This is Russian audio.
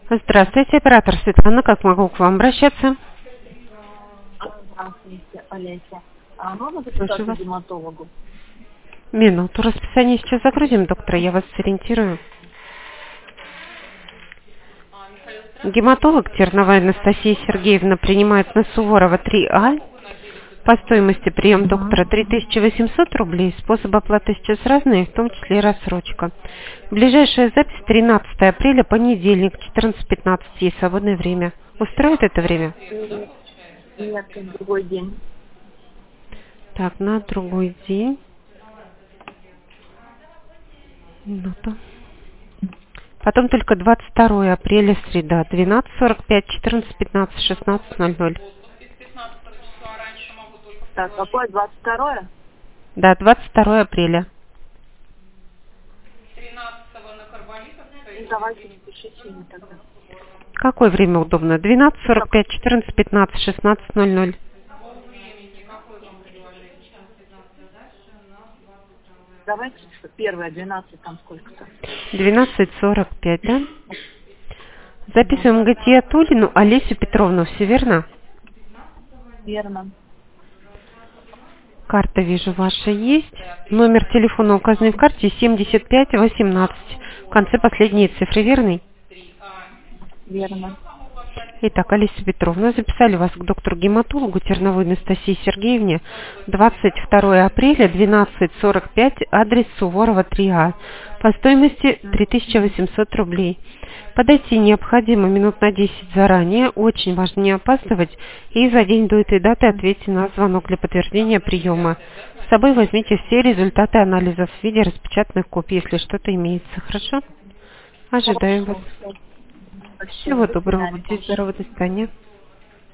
Здравствуйте, оператор Светлана. Как могу к вам обращаться? Здравствуйте, Олеся. А можно Слушаю записаться к вас. гематологу? Минуту. Расписание сейчас загрузим, доктор. Я вас сориентирую. Гематолог Терновая Анастасия Сергеевна принимает на Суворова 3А. По стоимости прием доктора 3800 рублей. Способ оплаты сейчас разные, в том числе и рассрочка. Ближайшая запись 13 апреля, понедельник, 14:15. Есть свободное время. Устроит это время? Нет, в другой день. Так, на другой день. Минуту. Потом только 22 апреля, среда, 12:45, 14:15, 16:00. Так, какое 22-е? Да, 22 апреля. Ну, давайте напишите мне тогда. Какое время удобно? 12:45, 14:15, 16:00. Давайте первое, 12, там сколько-то. 12:45, да? Записываем Гатье Тулину Олесю Петровну, все верно? Верно. Карта, вижу, ваша есть. Номер телефона, указанный в карте, 7518. В конце последние цифры, верный? Верно. Итак, Олеся Петровна, записали вас к доктору-гематологу Терновой Анастасии Сергеевне. 22 апреля, 12:45, адрес Суворова 3А. По стоимости 3800 рублей. Подойти необходимо минут на 10 заранее, очень важно не опаздывать, и за день до этой даты ответьте на звонок для подтверждения приема. С собой возьмите все результаты анализов в виде распечатанных копий, если что-то имеется. Хорошо? Ожидаем вас. Хорошо. Всего До доброго, свидания. будьте здоровы, до свидания.